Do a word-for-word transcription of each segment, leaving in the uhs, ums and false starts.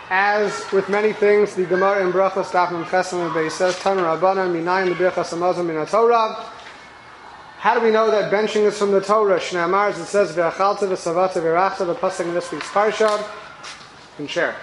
As with many things, the Gemara in Brachos Daf Mem Chesed Beis says, Tanu Rabbanan Minayin L'Birchas Hamazon Min HaTorah. How do we know that benching is from the Torah? Shnei Amar, as it says, V'achalta v'savata v'rachta, the pasuk in this week's parsha. You can share.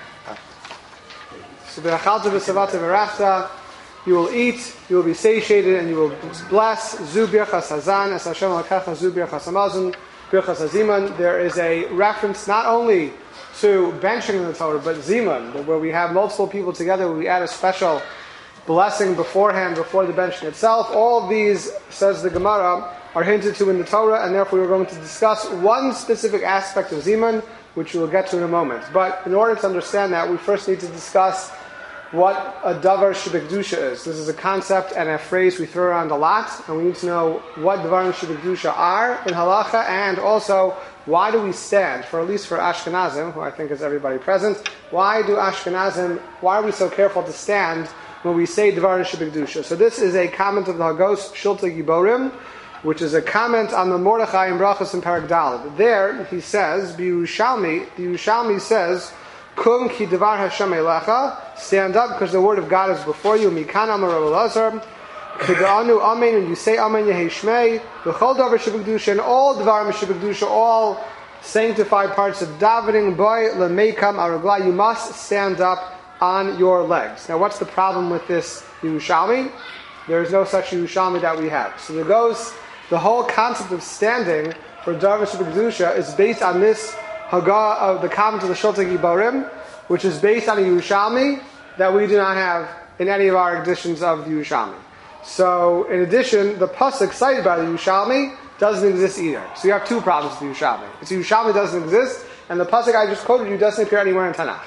So V'achalta v'savata v'rachta, you will eat, you will be satiated, and you will bless. Zu Birchas Hazan, as Hashem L'kacha Zu Birchas Hamazon, Birchas Haziman. There is a reference not only to benching in the Torah, but Zimun, where we have multiple people together, we add a special blessing beforehand, before the benching itself. All of these, says the Gemara, are hinted to in the Torah, and therefore we're going to discuss one specific aspect of Zimun, which we'll get to in a moment. But in order to understand that, we first need to discuss what a davar shebekdusha is. This is a concept and a phrase we throw around a lot, and we need to know what davarim shebekdusha are in halacha, and also why do we stand, for at least for Ashkenazim, who I think is everybody present, why do Ashkenazim, why are we so careful to stand when we say davarim shebekdusha? So this is a comment of the Hagos Shilta Giborim, which is a comment on the Mordechai in Brachos in Perek Daled. There he says, B'Yerushalmi, the Yerushalmi says, Kum ki davar Hashem elecha, stand up because the word of God is before you. Mikan amar Rav Elazar, K'da'anu amen, and you say amen Yehi Shmei, v'chol davar shebekdusha, and all davarim shebekdusha, all sanctified parts of davening, boy lemeikam aragla, you must stand up on your legs. Now what's the problem with this Yerushalmi? There is no such Yerushalmi that we have. So there goes, the whole concept of standing for davar shebekdusha is based on this Haggah of the comment of the Shilta Giborim, which is based on a Yerushalmi that we do not have in any of our editions of the Yerushalmi. So, in addition, the pasuk cited by the Yerushalmi doesn't exist either. So you have two problems with the Yerushalmi. The Yerushalmi doesn't exist, and the pasuk I just quoted you doesn't appear anywhere in Tanakh.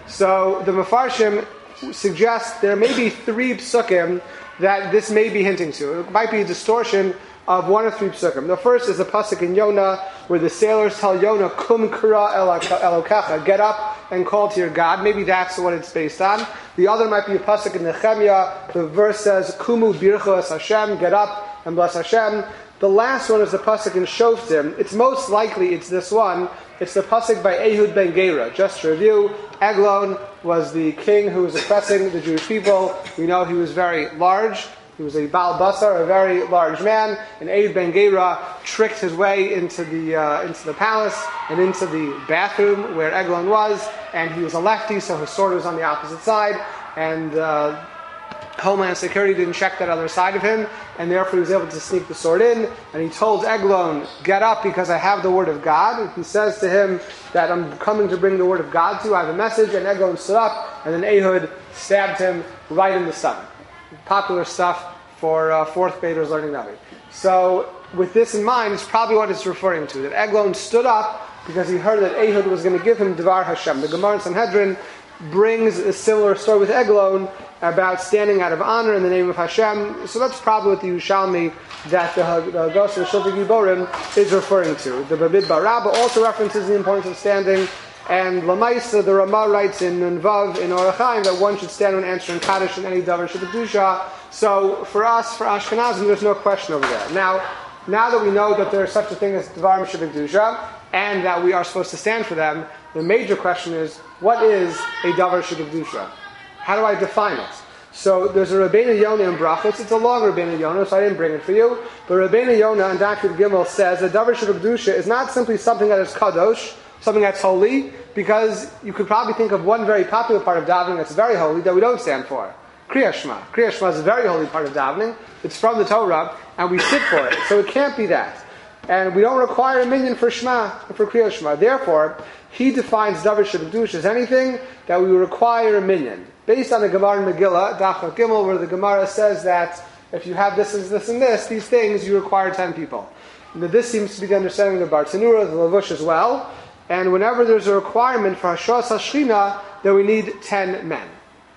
So the Mefarshim suggest there may be three psukim that this may be hinting to. It might be a distortion of one or three psukim. The first is a pasuk in Yonah where the sailors tell Yonah, Kum kara elokecha, get up and call to your God. Maybe that's what it's based on. The other might be a pasuk in Nehemiah. The verse says, Kumu birchos Hashem, get up and bless Hashem. The last one is the pasuk in Shoftim. It's most likely it's this one. It's the pasuk by Ehud ben Gera. Just to review, Eglon was the king who was oppressing the Jewish people. We know he was very large. He was a Baal Basar, a very large man, and Ehud ben Gera tricked his way into the uh, into the palace and into the bathroom where Eglon was, and he was a lefty, so his sword was on the opposite side, and uh, Homeland Security didn't check that other side of him, and therefore he was able to sneak the sword in, and he told Eglon, get up because I have the word of God. He says to him that I'm coming to bring the word of God to you, I have a message, and Eglon stood up, and then Ehud stabbed him right in the stomach. Popular stuff for uh, fourth graders learning Navi. So, with this in mind, it's probably what it's referring to. That Eglon stood up because he heard that Ehud was going to give him Devar Hashem. The Gemara in Sanhedrin brings a similar story with Eglon about standing out of honor in the name of Hashem. So that's probably what the Yerushalmi that the Hagos and the Shilta Giborim is referring to. The Bamidbar Rabbah also references the importance of standing. And Lamaisa, the Ramah writes in Nunvav, in Orach Chaim, that one should stand when answering Kaddish in any davar shebekdusha. So for us, for Ashkenazim, there's no question over there. Now, now that we know that there is such a thing as davarim shebekdusha, and that we are supposed to stand for them, the major question is, what is a davar shebekdusha? How do I define it? So there's a Rabbeinu Yonah in Brachos. It's a long Rabbeinu Yonah, so I didn't bring it for you. But Rabbeinu Yonah in Doctor Gimel says that davar shebekdusha is not simply something that is kadosh, something that's holy, because you could probably think of one very popular part of davening that's very holy that we don't stand for. Kriya Shema. Kriya Shema is a very holy part of davening. It's from the Torah, and we sit for it. So it can't be that. And we don't require a minyan for Shema, for Kriya Shema. Therefore, he defines davar shebekdusha as anything that we require a minyan. Based on the Gemara in Megillah, Daf Gimel, where the Gemara says that if you have this and this and this, these things, you require ten people. Now, this seems to be the understanding of the Bar Tanura, the Lavush as well. And whenever there's a requirement for Hashras HaShechina, then we need ten men.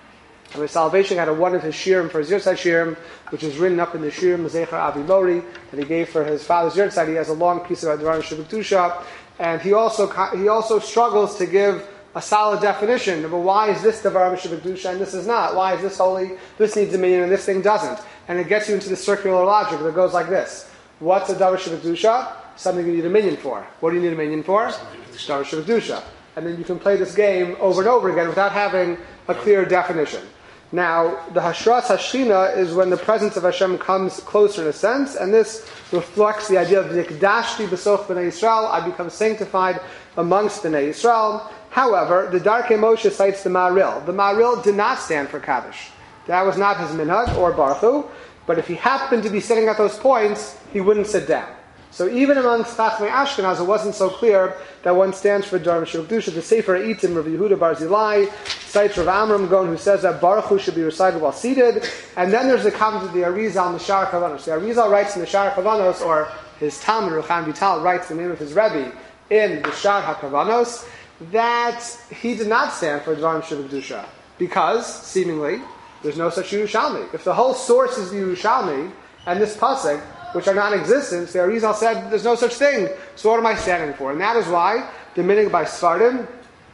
And the Salvation had a wonderful shirim for his Yurtzeit shirim, which is written up in the shirim Zecher Avi Mori that he gave for his father's Yurtzeit. He has a long piece about Dvarim Shebekdusha, and he also he also struggles to give a solid definition of why is this Dvarim Shebekdusha and this is not. Why is this holy? This needs a minyan and this thing doesn't. And it gets you into the circular logic that goes like this: what's a Dvar Shebekdusha? Something you need a minyan for. What do you need a minyan for? Davar shebekdusha. and then you can play this game over and over again without having a clear definition. Now, the Hashras Hashchina is when the presence of Hashem comes closer in a sense, and this reflects the idea of Nikdashti B'soch B'nai Yisrael, I become sanctified amongst B'nai Yisrael. However, the Darkei Moshe cites the Ma'aril. The Ma'aril did not stand for Kaddish. That was not his minhag or Baruch Hu, but if he happened to be sitting at those points, he wouldn't sit down. So even amongst Chachmei Ashkenaz, it wasn't so clear that one stands for Dvarim Shel Kedusha. The Sefer Eitim, Rav Yehuda Bar Zilai, cites Rav Amram Gon, who says that Baruch Hu should be recited while seated. And then there's the comment of the Arizal in the Sha'ar Kavanos. The Arizal writes in the Sha'ar Kavanos, or his Talmud, Ruchan Vital, writes the name of his Rebbe in the Sha'ar HaKavanos, that he did not stand for Dvarim Shel Kedusha, because, seemingly, there's no such Yerushalmi. If the whole source is the Yerushalmi, and this pasuk, which are non-existent, the Arizal said there's no such thing, so what am I standing for? And that is why the minhag by Sfardim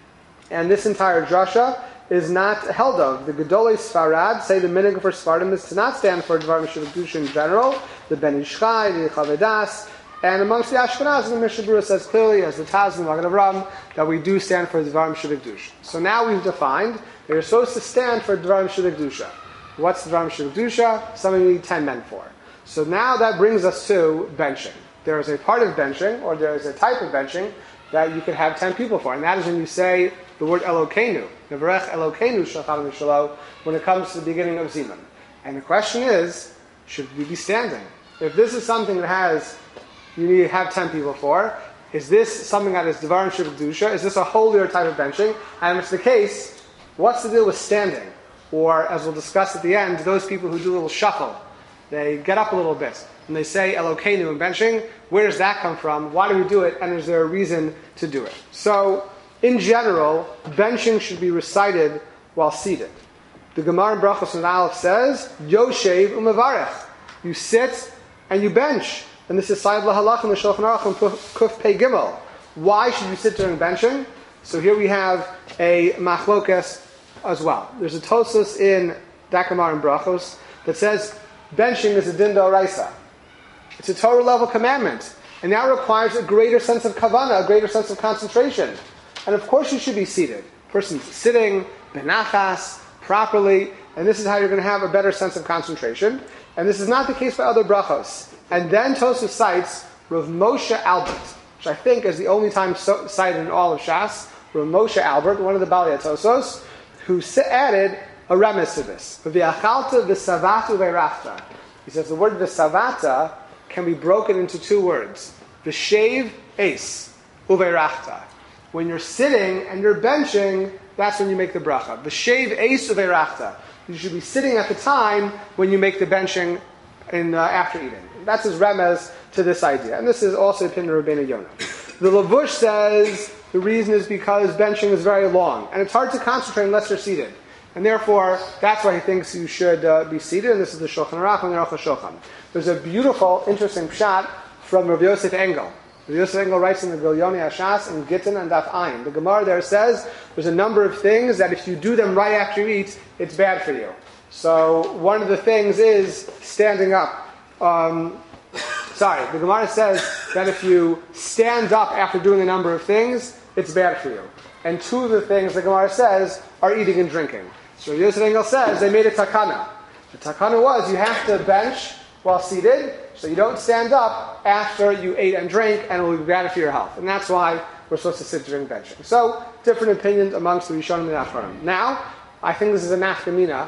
and this entire drasha is not held of. The Gedolei Sfarad say the minhag for Sfardim is to not stand for Dvarim Shel Kedusha in general, the Ben Ish Chai, the Chavedas, and amongst the Ashkenazim, the Mishnah Berurah says clearly, as the Taz and the Magen Avraham, that we do stand for Dvarim Shel Kedusha. So now we've defined that you're supposed to stand for Dvarim Shel Kedusha. What's Dvarim Shel Kedusha? Something we need ten men for. So now that brings us to benching. There is a part of benching, or there is a type of benching, that you can have ten people for. And that is when you say the word Elokeinu, Nevarech Elokeinu Shacham Mishalo, when it comes to the beginning of Zimun. And the question is, should we be standing? If this is something that has, you need to have ten people for, is this something that is Dvarim Shel Kedusha? Is this a holier type of benching? And if it's the case, what's the deal with standing? Or, as we'll discuss at the end, those people who do a little shuffle, they get up a little bit, and they say Elokeinu in benching. Where does that come from? Why do we do it? And is there a reason to do it? So, in general, benching should be recited while seated. The Gemara in Brachos and Aleph says, Yoshev u'mevarech. You sit and you bench. And this is Sayyid Lahalach in the Shulchan Aruch and Kuf Pei Gimel. Why should you sit during benching? So here we have a machlokas as well. There's a Tosfos in that Gemara in Brachos that says, benching is a din d'oraisa. It's a Torah level commandment. And that requires a greater sense of kavanah, a greater sense of concentration. And of course you should be seated. Person's sitting, benachas, properly, and this is how you're going to have a better sense of concentration. And this is not the case by other brachos. And then Tosfos cites Rav Moshe Albert, which I think is the only time so, cited in all of Shas, Rav Moshe Albert, one of the Balei Tosos, who added a remez to this. V'yachalta v'savata v'rachta. He says the word v'savata can be broken into two words. V'shev eis uve'rachta. When you're sitting and you're benching, that's when you make the bracha. V'shev eis uve'rachta. You should be sitting at the time when you make the benching in, uh, after eating. That's his remez to this idea. And this is also opinion of Rabbeinu Yonah. The Lavush says the reason is because benching is very long. And it's hard to concentrate unless you're seated. And therefore, that's why he thinks you should uh, be seated, and this is the Shulchan Aruch and the Aruch HaShulchan. There's a beautiful, interesting pshat from Rav Yosef Engel. Rav Yosef Engel writes in the Gilyoni Hashas in Gittin and Daf Ayin. The Gemara there says there's a number of things that if you do them right after you eat, it's bad for you. So one of the things is standing up. Um, sorry, the Gemara says that if you stand up after doing a number of things, it's bad for you. And two of the things the Gemara says are eating and drinking. So Yosef Engel says they made a takana. The takana was you have to bench while seated, so you don't stand up after you ate and drank, and it will be bad for your health. And that's why we're supposed to sit during benching. So, different opinions amongst the Rishonim and the Achronim. Now, I think this is a nafkamina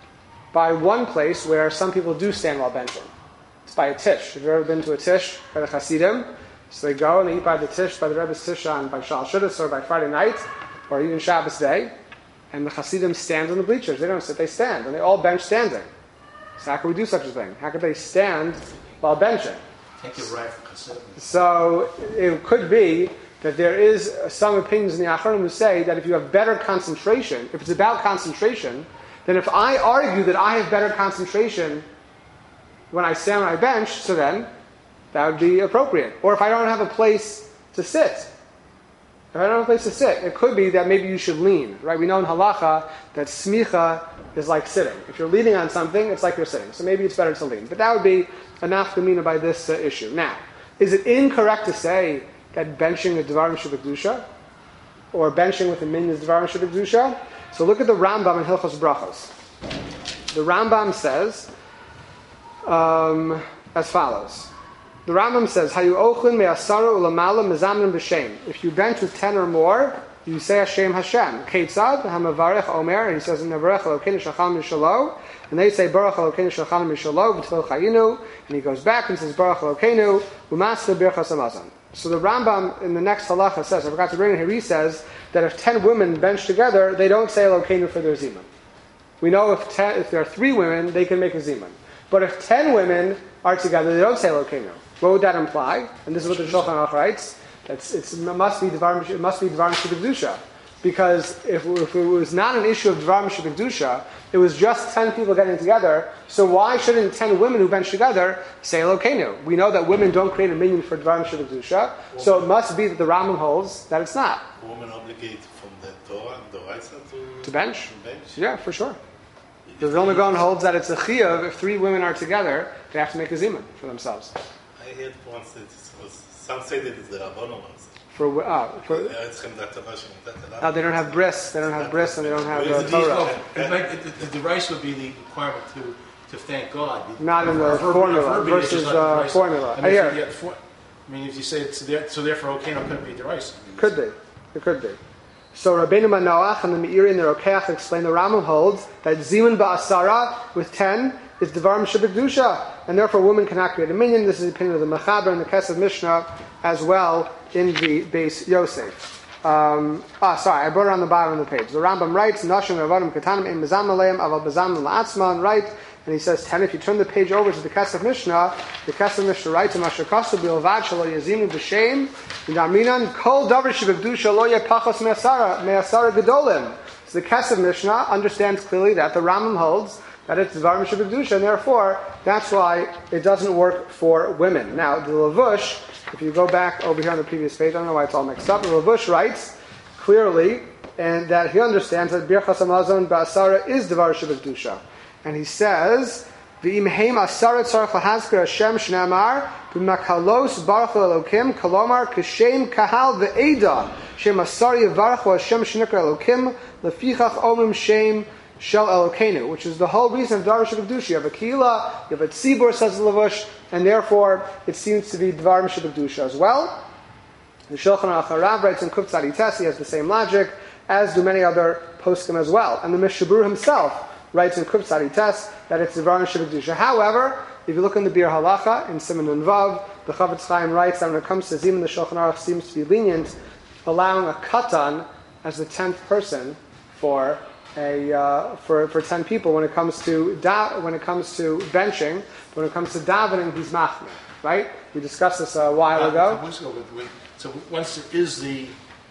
by one place where some people do stand while benching. It's by a tish. Have you ever been to a tish by the Hasidim? So they go and they eat by the tish, by the Rebbe's tish on by Shal Shudis or by Friday night, or even Shabbos day. And the Hasidim stand on the bleachers. They don't sit, they stand. And they all bench standing. So how can we do such a thing? How could they stand while benching? Take it right from Hasidim. So it could be that there is some opinions in the Achronim who say that if you have better concentration, if it's about concentration, then if I argue that I have better concentration when I stand on my bench, so then that would be appropriate. Or if I don't have a place to sit, if I don't have a place to sit, it could be that maybe you should lean, right? We know in halacha that smicha is like sitting. If you're leaning on something, it's like you're sitting. So maybe it's better to lean. But that would be a nafkamina by this uh, issue. Now, is it incorrect to say that benching is Dvarim Shel Kedusha? or benching with a minyan is Dvarim Shebekdusha? So look at the Rambam in Hilchos Brachos. The Rambam says um, as follows. The Rambam says, "Hayu ochlin me'asara ulamala mezamnim b'shem." If you bench with ten or more, you say Hashem Hashem. Keitzad hamavarech omer, and he says Nevarech Elokeinu Shachan Mishalo, and they say Baruch Elokeinu Shachan Mishalo v'Tfil Chayinu, and he goes back and says Baruch Elokeinu u'Maseh Birchas Hamazon. So the Rambam in the next halacha says, I forgot to bring it here, he says that if ten women bench together, they don't say Elokeinu for their zimun. We know if ten, if there are three women, they can make a zimun. But if ten women are together, they don't say Elokeinu. What would that imply? And this is what the Shulchan Aruch writes. It's, it's, it must be Dvarim, it must be Dvarim Shebekdusha. Because if, if it was not an issue of Dvarim Shebekdusha, it was just ten people getting together, so why shouldn't ten women who bench together say Elokeinu? We know that women don't create a minyan for Dvarim Shebekdusha, so it must be that the Rambam holds that it's not. Women obligate from the Torah and the Raisa to, to bench? To bench? Yeah, for sure. The Vilna Gaon holds that it's a chiyuv, if three women are together, they have to make a zimun for themselves. I heard once that it was, some say that it's the Rabbanon ones. For, uh, for, uh, they don't have bris, they don't have bris, and they don't have uh, Torah. The, the rice would be the requirement to, to thank God. Not in the formula, versus uh, formula. I mean, I, hear. For, I mean, if you say it's there, so therefore, okay, no, couldn't be the rice. Could be. It could be. So Rabbeinu Manoach and the Meiri and the Rokeach explain the Rambam holds that Zimun Ba'asara with ten is Dvarim Shebekdusha, and therefore women cannot create a minyan. This is the opinion of the Mechaber and the Kesef Mishnah as well in the Beis Yosef. Um, ah, sorry, I brought it on the bottom of the page. The Rambam writes, Nashim Ravadim Katanim Ein Mezam Aleim Aval Bezam La'atzman, right? And he says ten. If you turn the page over to the Kesef Mishnah, the Kesef Mishnah writes, Masher Kasu Bilvad Shalo Yazinu B'Shem V'Darminan Kol Davar Shebekdusha Lo Yepachos Me'asara Me'asara Gedolim. So the Kesef Mishnah understands clearly that the Rambam holds that it's Dvarim Shebekdusha, and therefore that's why it doesn't work for women. Now the Lavush, if you go back over here on the previous page, I don't know why it's all mixed up. The Lavush writes clearly, and that he understands that Birchas Hamazon Ba'asara is Dvar Shebekdusha. And he says, "V'imheim asara tzarich lahazkir Hashem shnamar b'makalos baruch Elokim kalomar kashem kahal ve'eda shem asari yavaruch Hashem shnekar Elokim lefichach omim shem shel Elokeinu," which is the whole reason of Dvar Shebekdusha. You have a kila, you have a tzibur, says the Lavush, and therefore it seems to be Dvar Shebekdusha as well. The Shulchan Aruch Harav writes in Kuf Tzadi Tes, he has the same logic, as do many other poskim as well. And the Mishabur himself writes in Kuf Tzadi Tes that it's Dvarim Shebekdusha. However, if you look in the Bir Halacha, in Siman Nun Vav, the Chavetz Chaim writes that when it comes to Zimun, the Shulchan Aruch seems to be lenient, allowing a katan as the tenth person for a uh, for for ten people when it comes to da, when it comes to benching. When it comes to davening, he's machmir, right? We discussed this a while ago. So once there is the,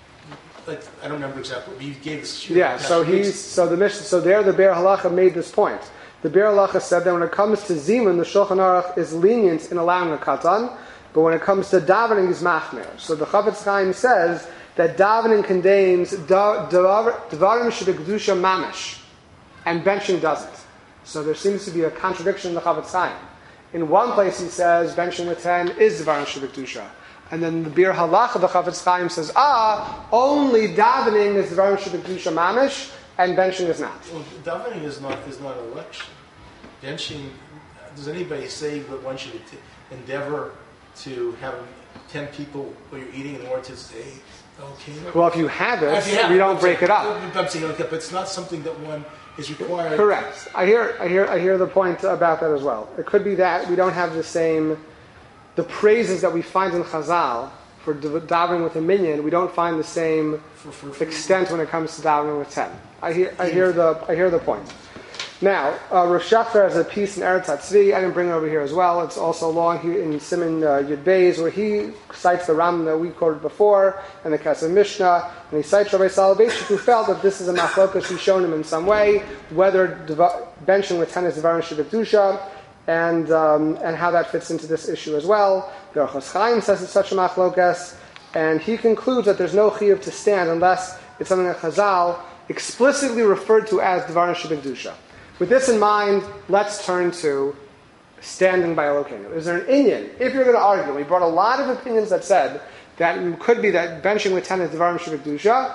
like, I don't remember exactly, but he gave us. Yeah, so he's so the mission. So there, the Be'er Halacha made this point. The Be'er Halacha said that when it comes to zimun, the Shulchan Aruch is lenient in allowing a katan, but when it comes to davening, he's machmir. So the Chavetz Chaim says that davening contains Dvarim Shebekdusha mamish, and benching doesn't. So there seems to be a contradiction in the Chavetz Chaim. In one place he says benching with ten is Dvarim Shebekdusha, and then the Bir Halacha, the Chavetz Chaim says, ah, only davening is Dvarim Shebekdusha mamish, and benching is not. Well, davening is not is not an election. Benching, does anybody say that one should t- endeavor to have ten people while you're eating in order to say, okay? Well, if you have it, if you have we it, don't I'm break saying, it up. I'm saying, okay, but it's not something that one is required. Correct. I hear, I hear, I hear the point about that as well. It could be that we don't have the same, the praises that we find in Chazal for davening with a minyan. We don't find the same for, for, for, extent when it comes to davening with ten. I hear, I hear the, I hear the point. Now, uh, Rosh Shachar has a piece in Eretz HaTzvi. I didn't bring it over here as well. It's also long here in Siman uh, Yud Beis, where he cites the Rambam that we quoted before and the Kesef Mishnah, and he cites Rabbi Soloveitchik, who felt that this is a machlokas. He's shown him in some way whether deva- benching with ten is Dvarim Shebekdusha, and um, and how that fits into this issue as well. The Orchos Chaim says it's such a machlokas, and he concludes that there's no chiyuv to stand unless it's something that Chazal explicitly referred to as Dvarim Shebekdusha. With this in mind, let's turn to standing by Elokeinu. Is there an inyan? If you're going to argue, we brought a lot of opinions that said that it could be that benching with ten is Dvarim Shebekdusha.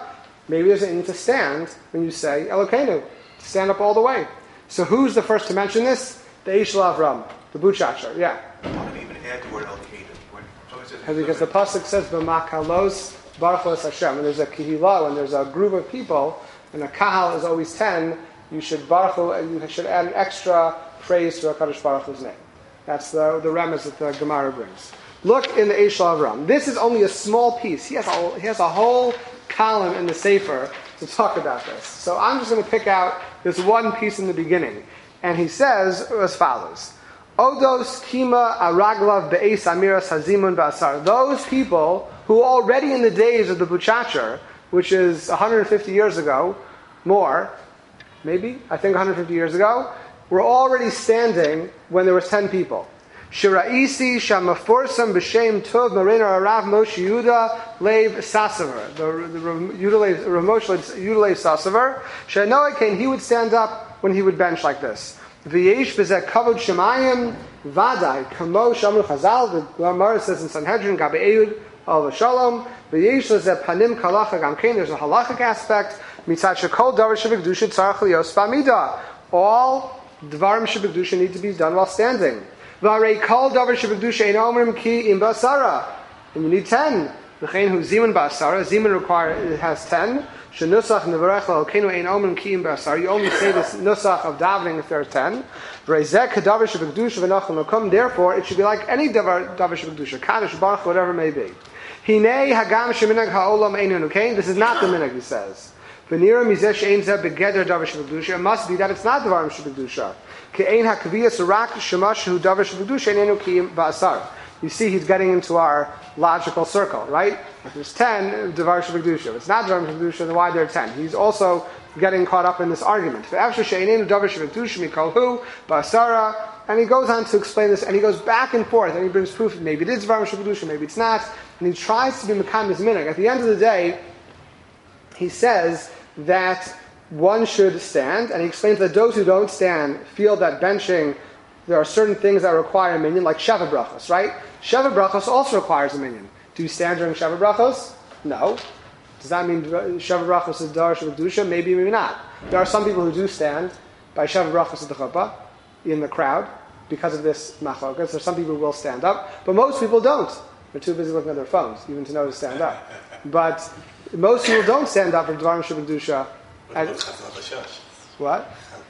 Maybe there's a need to stand when you say Elokeinu, to stand up all the way. So who's the first to mention this? The Eish Avram, the Butchacher. Yeah. Why do you even add the word Elokeinu? Because the pasuk says b'makalos baruch Lo Hashem. When there's a kihila, when there's a group of people, and a kahal is always ten, you should baruch Hu, you should add an extra praise to HaKadosh Baruch Hu's name. That's the the remez that the Gemara brings. Look in the Eish Avram. This is only a small piece. He has a, he has a whole column in the Sefer to talk about this. So I'm just going to pick out this one piece in the beginning. And he says as follows. Odos kima araglav be'es amiras hazimun ba'asar. Those people who already in the days of the Butchacher, which is one hundred fifty years ago, more, maybe, I think one hundred fifty years ago, were already standing when there was ten people. Shira'isi shamaforsam b'shem tov marina arav Moshe Yuda leiv sasaver. The Moshe Yuda leiv sasaver. She'anoa came, he would stand up when he would bench like this. V'yesh b'zeh kavod shemayim vadai kamo shamru chazal. The Gemara says in Sanhedrin gabe'eud al v'shalom. V'yesh b'zeh panim kalacha gamkein. There's a halachic aspect. Mitzad shekol davar shebekdusha tzarach liyos b'amida. All dvarim shebekdusha need to be done while standing. V'arei kol davar shebekdusha ein omrim ki im ba'asara. And you need ten. V'chein hu zimun ba'asara. Zimun require it has ten. Shenusach nevarech l'Elokeinu ein omrim ki im ba'asara. You only say this nusach of davening if there are ten. V'reizeh kadavar shebekdusha v'nachal makom. Therefore, it should be like any davar davar shebekdusha, kadosh baruch whatever it may be. Hinei hagam sheminag ha'olam einu nukein. This is not the minhag, he says. V'nira mizeh she'ein zeh begeder davar shebekdusha. It must be that it's not davar shebekdusha. Ke'ein hakaviyas rak shemash hu davar shebekdusha einu ki im ba'asar. You see, he's getting into our logical circle, right? If there's ten, Devar Shebekdusha. If it's not Devar Shebekdusha, then why there are ten? He's also getting caught up in this argument. And he goes on to explain this, and he goes back and forth, and he brings proof that maybe it is Devar Shebekdusha, maybe it's not, and he tries to be Mekam his minhag. At the end of the day, he says that one should stand, and he explains that those who don't stand feel that benching, there are certain things that require a minyan, like Sheva Brachos, right? Sheva Brachos also requires a minyan. Do you stand during Sheva Brachos? No. Does that mean Sheva Brachos is Dar Shebekdusha? Maybe, maybe not. There are some people who do stand by Sheva Brachos at the chuppah, in the crowd, because of this machlokas. There's some people who will stand up, but most people don't. They're too busy looking at their phones, even to know to stand up. But most people don't stand up for Dvarim Shebekdusha. What?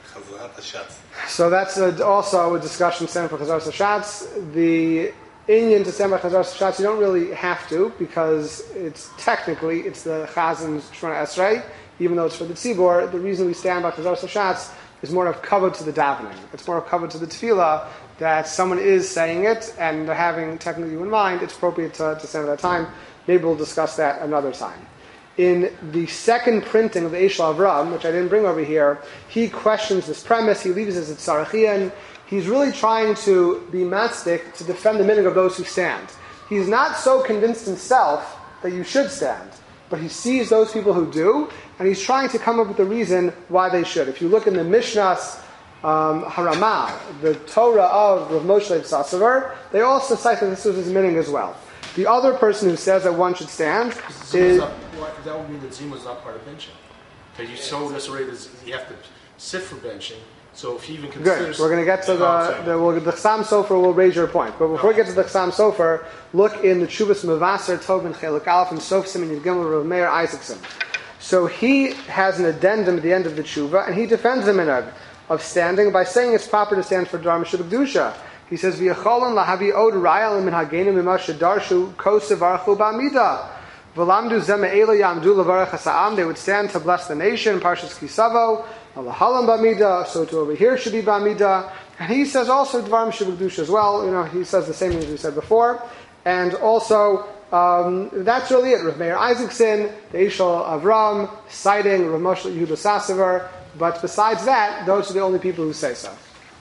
So that's a, also a discussion stand for Chazar Hashatz. The Inyan to stand by Chazar Hashatz, you don't really have to, because it's technically, it's the Chazin's Shemona Esrei, even though it's for the Tzibor. The reason we stand by Chazar Hashatz is more of kavod to the davening. It's more of kavod to the tefillah, that someone is saying it, and having technically you in mind, it's appropriate to, to stand at that time. Maybe we'll discuss that another time. In the second printing of the Eish Avram, which I didn't bring over here, he questions this premise. He leaves it as Tzarachian. He's really trying to be matzdik to defend the minhag of those who stand. He's not so convinced himself that you should stand, but he sees those people who do, and he's trying to come up with a reason why they should. If you look in the Mishnah's um, Haramah, the Torah of Rav Moshe Leib Sasavar, they also cite that this was his minhag as well. The other person who says that one should stand is... Not, that would mean that Zima is not part of benching. Because you showed us already that you have to sit for benching. So if he even considers... Good. We're going to get to the... The, we'll, the Chsam Sofer will raise your point. But before okay. we get to the Chsam Sofer, look in the Tshuvas Mevaser Tov and Chelik Aleph and Sof Siman Yud Gimel Rav Meir Isaacson. So he has an addendum at the end of the Tshuva, and he defends the minhag of standing by saying it's proper to stand for Dvar Shebekdusha. He says, "V'yacholon lahavi od raya min hagenu mima shedarshu kosev archu ba'amida v'lamdu zeme'ela yamdu levarach hasa'am." They would stand to bless the nation. Parshas Kisavo, alahalam ba'amida. So to over here should be ba'amida. And he says also dvarim shebekdusha as well. You know, he says the same thing as we said before. And also, um, that's really it. Rav Meir Isaacson, the Eishel Avram, citing Rav Moshe Yehuda Sasavar. But besides that, those are the only people who say so.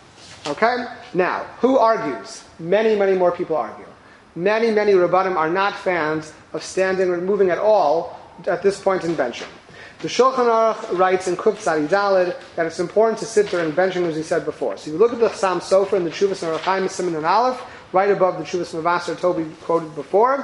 Okay? Now, who argues? Many, many more people argue. Many, many Rabbanim are not fans of standing or moving at all at this point in benching. The Shulchan Aruch writes in Kuf Tzadi Daled that it's important to sit during benching, as he said before. So if you look at the Chsam Sofer and the Tshuvas Me'arachaim Siman and Aleph, right above the Tshuvas Mevaser Tobi quoted before.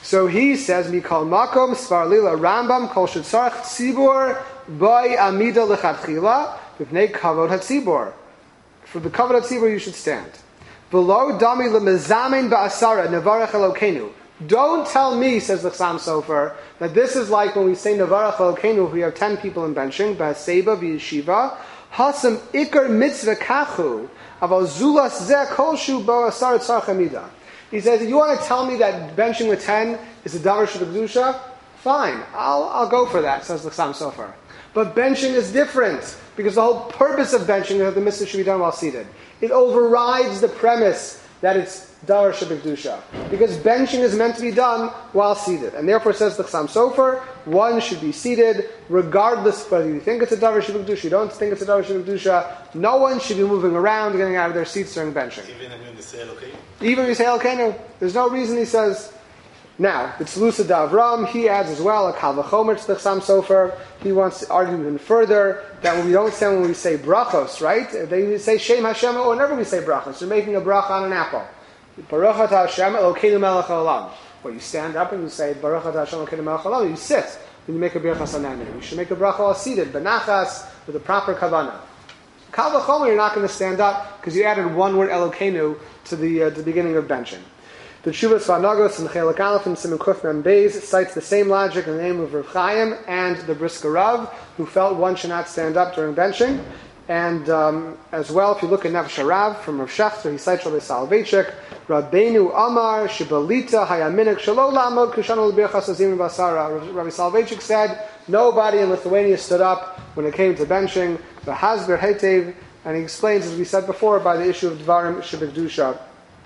So he says, Mikol Makom, Svar Lila Rambam, Kol Shetzarach Tzibor, By Amida Lechatchila, B'nei Kavod HaTzibor. For the Kavod HaTzibor you should stand. Below Dami Lemezamin Ba'asara, Nevarach Elokeinu. Don't tell me, says the Chassam Sofer, that this is like when we say Nevarach Elokeinu, if we have ten people in benching, Ba'aseba, B'yeshiva, Hasam Ikar Mitzvah Kachu, Aval Zulas Zeh Kolshu Ba'asara Tzarach Amida. He says, if you want to tell me that benching with ten is a davar shebekdusha, fine, I'll, I'll go for that, says the Chassam Sofer. But benching is different, because the whole purpose of benching is that the mitzvah should be done while seated. It overrides the premise that it's davar shebekdusha, because benching is meant to be done while seated. And therefore, says the Chassam Sofer, one should be seated, regardless whether you think it's a davar shebekdusha, you don't think it's a davar shebekdusha. No one should be moving around, getting out of their seats during benching. Even when they say okay? Even if you say Elkeinu, there's no reason he says. Now, it's Lusa Davram, he adds as well a Kalvachomer to the Chassam Sofer. He wants to argue even further that when we don't say when we say brachos, right? They say Shem Hashem, or whenever we say brachos, you're making a bracha on an apple. Baruch atah Hashem Elokeinu melech haolam. Well, you stand up and you say Baruch atah Hashem Elokeinu melech haolam. You sit when you make a birchas hananu. You should make a bracha all seated, benachas, with the proper kavanah. Kalvachomer, you're not going to stand up because you added one word Elokeinu to the, uh, the beginning of benching. The Tshuvas Vanagos and Chelik Aleph and Simon Kuf Mem Beis cites the same logic in the name of Rav Chaim and the Brisker Rav, who felt one should not stand up during benching. And um, as well, if you look at Nefesh HaRav from Rav Shechter, he cites Rabbi Soloveitchik, Rabbeinu Amar Shibalita Hayaminik Shelo Lamod Kushanu L'Birchas Azim Basara. Rabbi Soloveitchik said nobody in Lithuania stood up when it came to benching. The Hasber Hetev, and he explains, as we said before, by the issue of Dvarim Shebekdusha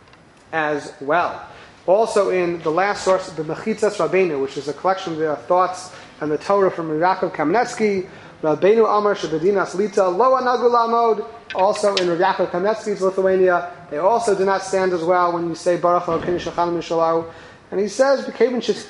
as well. Also in the last source, the Mechitzas Rabbeinu, which is a collection of the thoughts and the Torah from Yaakov Kamenetsky, Rabbeinu Amar Shebedinas Lita Lo Anagu Lamod. Also in Rav Yaakov Kamenetsky's Lithuania, they also do not stand as well when you say Baruch Elokeinu Shechan Mishalau. And he says, like the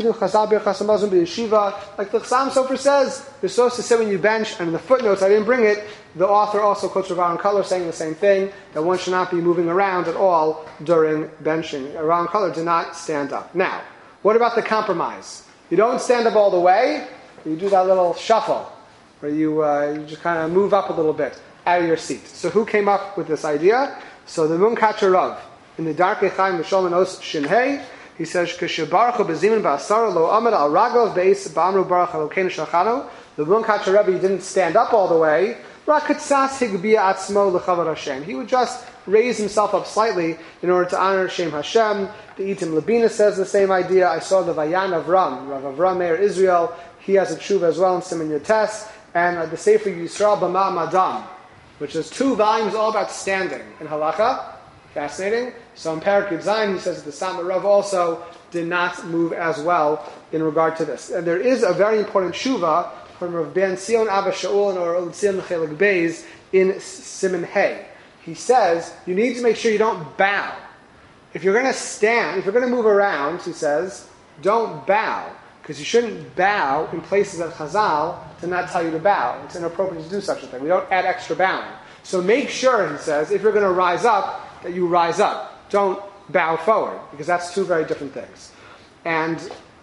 Chassam Sofer says, you're supposed to sit when you bench, and in the footnotes, I didn't bring it, the author also quotes Rav Aaron Color saying the same thing, that one should not be moving around at all during benching. Rav Aaron Color did not stand up. Now, what about the compromise? You don't stand up all the way, you do that little shuffle, where you, uh, you just kind of move up a little bit out of your seat. So who came up with this idea? So the Munkatcher Rav, in the Darkei Chaim Mishol Menos Shinhei, he says, "K'shebaruchu bezimin ba'asara lo amad al ragov beis ba'amru baruch Elokeinu shachanu." The Munkatcher Rebbe didn't stand up all the way. Rakatzas higbia atzmo l'chavod Hashem. He would just raise himself up slightly in order to honor Shem Hashem. The Itim Labina says the same idea. I saw the Vayan Avram, Rav Avram Meir Israel. He has a tshuva as well in Siman Yotes, and uh, the Sefer Yisrael B'Ma'am Adam, which is two volumes all about standing in halacha. Fascinating. So in Parak Yud Zayin, he says that the Satmar Rav also did not move as well in regard to this. And there is a very important tshuva from Rav Ben Zion Abba Shaul and Rav Zion Chelik Beis in Siman Hay. He says, you need to make sure you don't bow. If you're going to stand, if you're going to move around, he says, don't bow. Because you shouldn't bow in places that Chazal did not tell you to bow. It's inappropriate to do such a thing. We don't add extra bowing. So make sure, he says, if you're going to rise up, that you rise up. Don't bow forward, because that's two very different things. And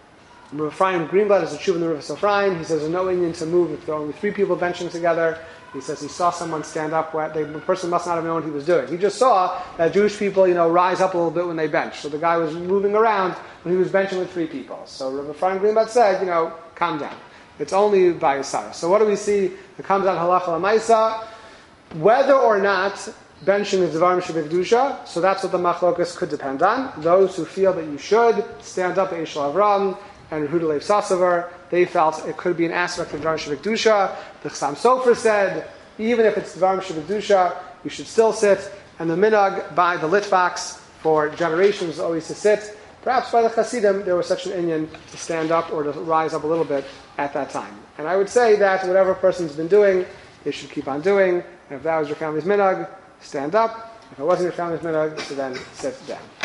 Rav Ephraim Greenblatt is a tshuva in the Rivas Ephraim. He says there's no Indian to move if there are only three people benching together. He says he saw someone stand up. Where the person must not have known what he was doing. He just saw that Jewish people, you know, rise up a little bit when they bench. So the guy was moving around when he was benching with three people. So Rav Ephraim Greenblatt said, you know, calm down. It's only by Yisara. So what do we see? It comes out halacha l'maisa. Whether or not benching is Dvarim Shebekdusha, so that's what the machlokas could depend on. Those who feel that you should stand up, Eishel Avram and Yehuda Leib Sassover, they felt it could be an aspect of Dvarim Shebekdusha. The Chassam Sofer said, even if it's Dvarim Shebekdusha, you should still sit. And the minhag by the Litvaks for generations is always to sit. Perhaps by the Hasidim, there was such an inyan to stand up or to rise up a little bit at that time. And I would say that whatever a person's been doing, they should keep on doing. And if that was your family's minhag, stand up. If it wasn't your family's minhag, so then sit down.